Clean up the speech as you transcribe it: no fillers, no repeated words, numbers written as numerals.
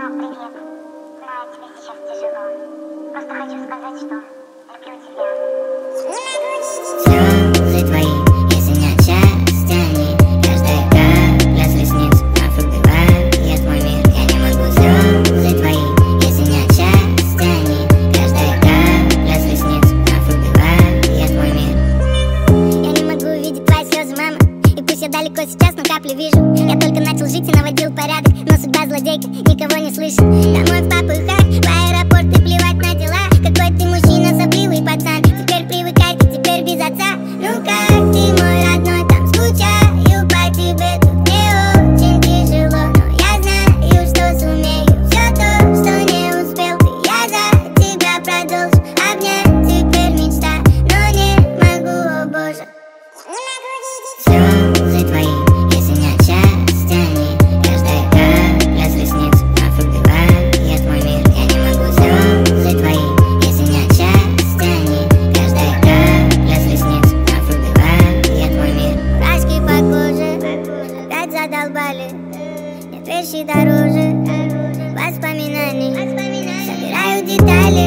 привет. Знаю, тебе сейчас тяжело. Просто хочу сказать, что люблю тебя. Слезы твои, если не отчасти они, каждая капля с ресниц убивает мой мир. Я не могу. Слезы твои, если не отчасти они, каждая капля с ресниц убивает мой мир. Я не могу видеть твои слезы, мама. И пусть я далеко сейчас, но капли вижу. Я только начал жить и наводил порядок, но судьба злодейка никого не слышит. Домой в попыхах, в аэропорт и плевать на дела. Какой ты мужчина, сопливый пацан. Теперь привыкай, теперь без отца. Ну как ты, мой родной, там скучаю по тебе. Тут мне очень тяжело, но я знаю, что сумею. Все то, что не успел ты, я за тебя продолжу. Обнять теперь мечта, но не могу, о боже. Слезы твои, если не отчасти они, каждая капля с ресниц убивает мой мир. Я не могу. Слезы твои, если не отчасти они, каждая капля с ресниц убивает мой мир. Краски по коже, опять задолбали. Нет вещи дороже воспоминаний. Собираю детали,